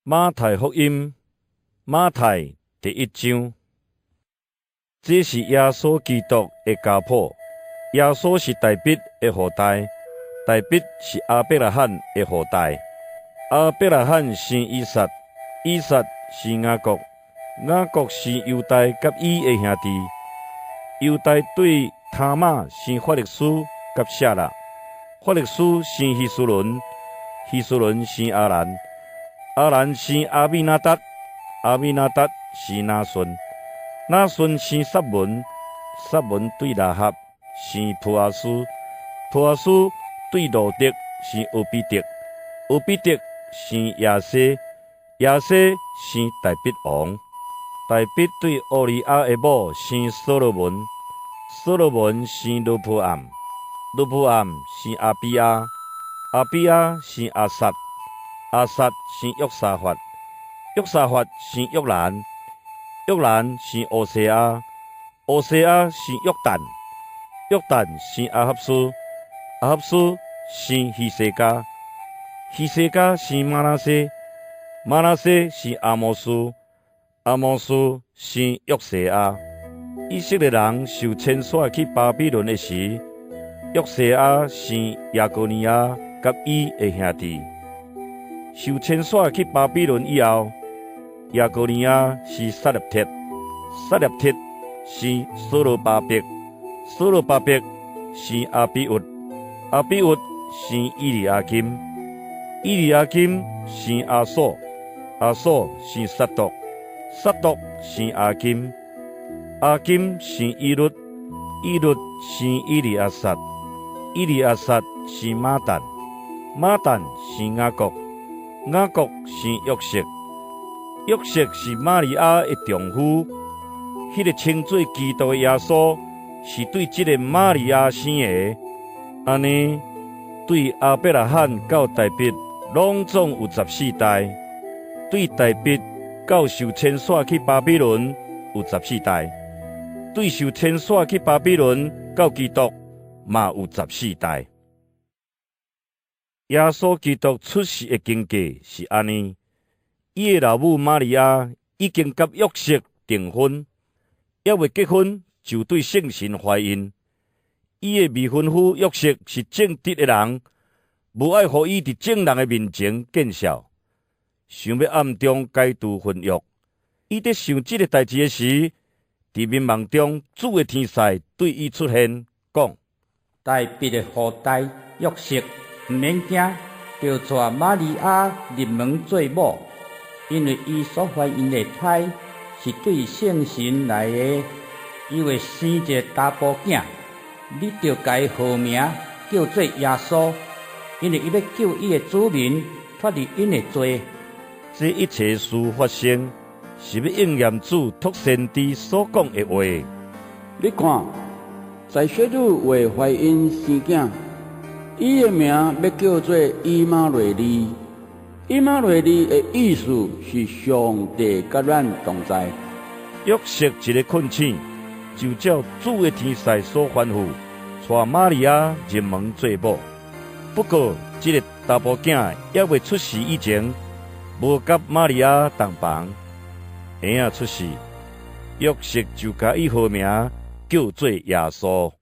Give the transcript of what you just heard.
马太福音，马太第1章。这是耶稣基督的家谱。耶稣是大卫的后代，大卫是亚伯拉罕的后代。亚伯拉罕生以撒，以撒生雅各，雅各生犹大甲伊的兄弟。犹大对他玛生法勒斯甲舍勒，法勒斯生希斯伦，希斯伦生阿兰。阿兰生阿米那达，阿米那达生拿顺，拿顺生撒文，撒文对拉合生普阿斯，普阿斯对罗德生俄比德，俄比德生亚西，亚西生大卫王，大卫对乌利亚的某生所罗门，所罗门生罗普暗，罗普暗生阿比亚，阿比亚生阿撒。阿撒生约沙法，约沙法生约兰，约兰生欧西亚，欧西亚生约旦，约旦生阿哈斯，阿哈斯生希西家，希西家生马拿西，马拿西生阿摩斯，阿摩斯生约西亚。以色列人受牵线去巴比伦的时，约西亚生亚哥尼亚甲伊的兄弟。受牵线去巴比伦以后，亚哥尼亚是撒勒铁，撒勒铁是所罗巴伯，所罗巴伯是阿比乌，阿比乌是伊利亚金，伊利亚金是阿索，阿索是撒督，撒督是阿金，阿金是伊律，伊律是伊利亚撒，伊利亚撒是马旦，马旦是雅各。雅各生约瑟，约瑟是玛利亚的丈夫。迄个称作基督的耶稣，是对这个玛利亚生的。安尼，对亚伯拉罕到大卫，拢总有14代；对大卫到受牵线去巴比伦，有14代；对受牵线去巴比伦到基督，嘛有14代。耶稣基督出世的经过是安尼：伊的老母玛利亚已经甲约瑟订婚，还未结婚就对圣神怀孕。伊的未婚夫约瑟是正直的人，无爱互伊伫众人的面前见笑，想要暗中解除婚约。伊伫想即个代志的时，伫眠梦中，主的天使对伊出现，讲： 大卫的后代约瑟。毋免惊，就带玛利亚入门做某，因为伊所怀孕的胎是对圣神来的，伊会生一个查甫囝，你就该号名叫做耶稣，因为伊要救伊的子民脱离因的罪。 这一切事发生，是要应验主托先知所讲的话。 你看，在小女为怀孕生囝。伊的名要叫做以马内利，以马内利的意思是上帝甲咱同在。 约瑟一个困醒，就照主的天使所吩咐，带玛利亚入门做某。不过，这个查甫囝还未出世以前，无甲玛利亚同房。婴仔出世，约瑟就甲伊号名叫做耶稣。